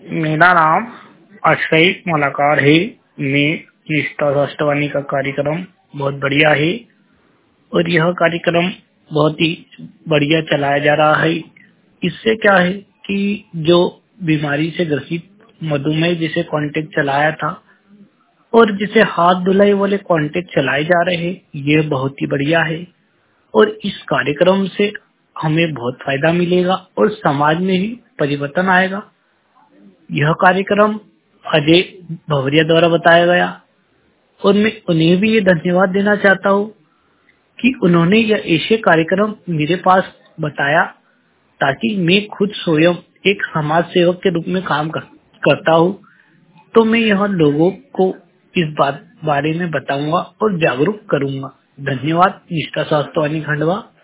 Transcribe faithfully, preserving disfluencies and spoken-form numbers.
मेरा नाम अक्षय मलाकार है। मैं निष्ठा राष्ट्रवाणी का कार्यक्रम बहुत बढ़िया है और यह कार्यक्रम बहुत ही बढ़िया चलाया जा रहा है। इससे क्या है कि जो बीमारी से ग्रसित मधुमेह जिसे कांटेक्ट चलाया था और जिसे हाथ धुलाई वाले कांटेक्ट चलाए जा रहे हैं, ये बहुत ही बढ़िया है और इस कार्यक्रम से हमें बहुत फायदा मिलेगा और समाज में भी परिवर्तन आएगा। यह कार्यक्रम अजय भवरिया द्वारा बताया गया और मैं उन्हें भी ये धन्यवाद देना चाहता हूँ कि उन्होंने यह ऐसे कार्यक्रम मेरे पास बताया ताकि मैं खुद स्वयं एक समाज सेवक के रूप में काम कर, करता हूँ। तो मैं यहाँ लोगों को इस बात बारे में बताऊंगा और जागरूक करूंगा। धन्यवाद। निष्ठा शास्त्रवाणी खंडवा।